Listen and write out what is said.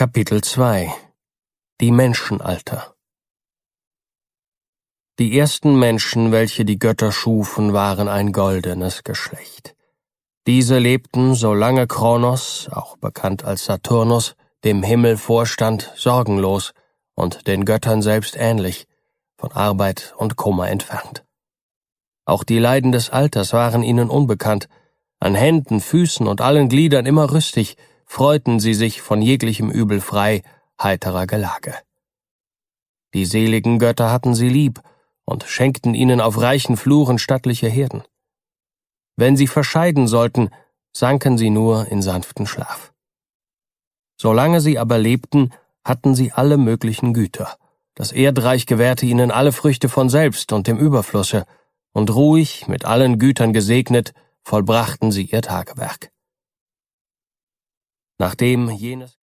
Kapitel 2 Die Menschenalter. Die ersten Menschen, welche die Götter schufen, waren ein goldenes Geschlecht. Diese lebten, solange Kronos, auch bekannt als Saturnus, dem Himmel vorstand, sorgenlos und den Göttern selbst ähnlich, von Arbeit und Kummer entfernt. Auch die Leiden des Alters waren ihnen unbekannt. An Händen, Füßen und allen Gliedern immer rüstig, freuten sie sich von jeglichem Übel frei, heiterer Gelage. Die seligen Götter hatten sie lieb und schenkten ihnen auf reichen Fluren stattliche Herden. Wenn sie verscheiden sollten, sanken sie nur in sanften Schlaf. Solange sie aber lebten, hatten sie alle möglichen Güter. Das Erdreich gewährte ihnen alle Früchte von selbst und dem Überflusse, und ruhig, mit allen Gütern gesegnet, vollbrachten sie ihr Tagewerk. Nachdem jenes